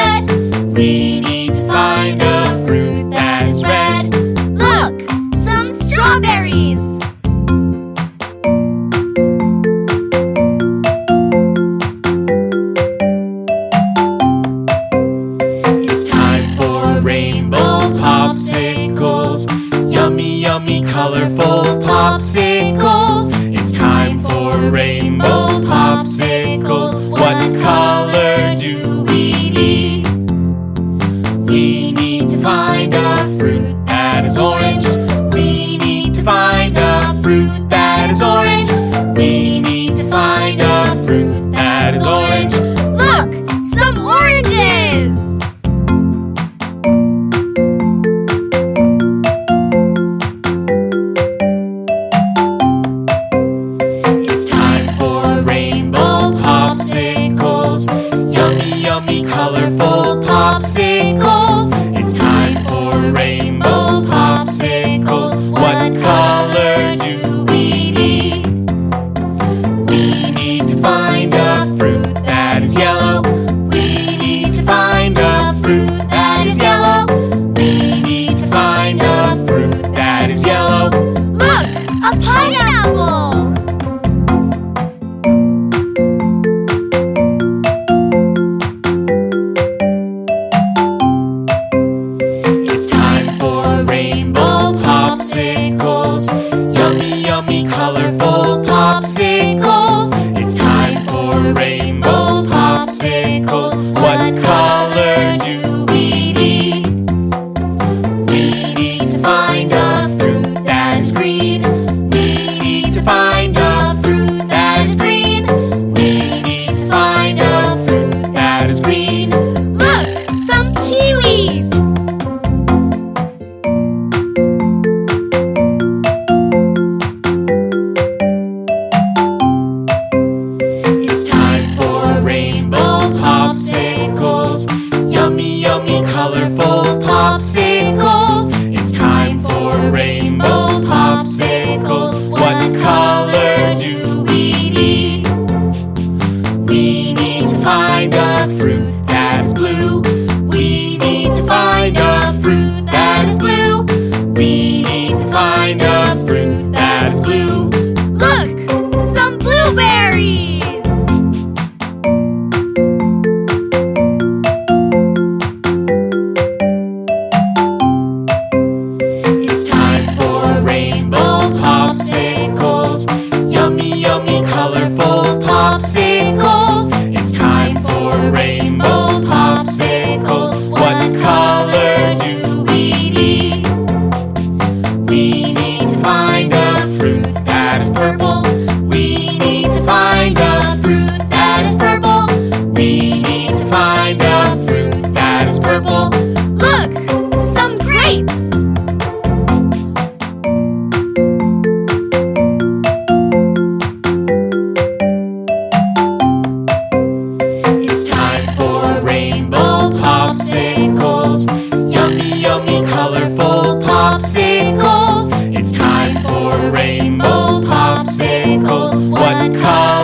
red. We need to find a fruit that is red. Look, some strawberries. It's time for rainbow popsicles. Yummy, yummy, colorful popsicles. It's time for rainbow popsicles. What color do we need? We need to find a fruit that is orange. We need to find a fruit that is orange. We need to find a fruit that is orange. Look, some oranges. It's time for rainbow popsicles. Yummy, yummy, colorful popsicles. It's time for rainbow popsicles. What color do we need? We need to find a fruit that is yellow. We need to find a fruit that is yellow. We need to find a fruit that is yellow. Look, a pineapple. It's time for rainbow popsicles. Yummy, yummy, colorful popsicles. It's time for rainbow popsicles. What color do we need? We need to find a fruit that is green. We need to find a fruit that is green. We need to find a fruit that is green. Look, some kiwis. It's time for rainbow popsicles. Yummy, yummy, colorful popsicles. It's time for rainbow popsicles. What color do we need? We need to find a fruit that is blue. We need to find a fruit that is blue. We need to find a fruit that is blue. Look, some blueberries. It's time for rainbow popsicles. Yummy, yummy, colorful popsicles. It's time for rainbow popsicles. What color do we need? We need to find a fruit that is purple. We need to find a fruit that is purple. We need to find a fruit that is purple. Look, some grapes. It's time for rainbow popsicles. Yummy, yummy, colorful popsicles. It's time for rainbow popsicles. What color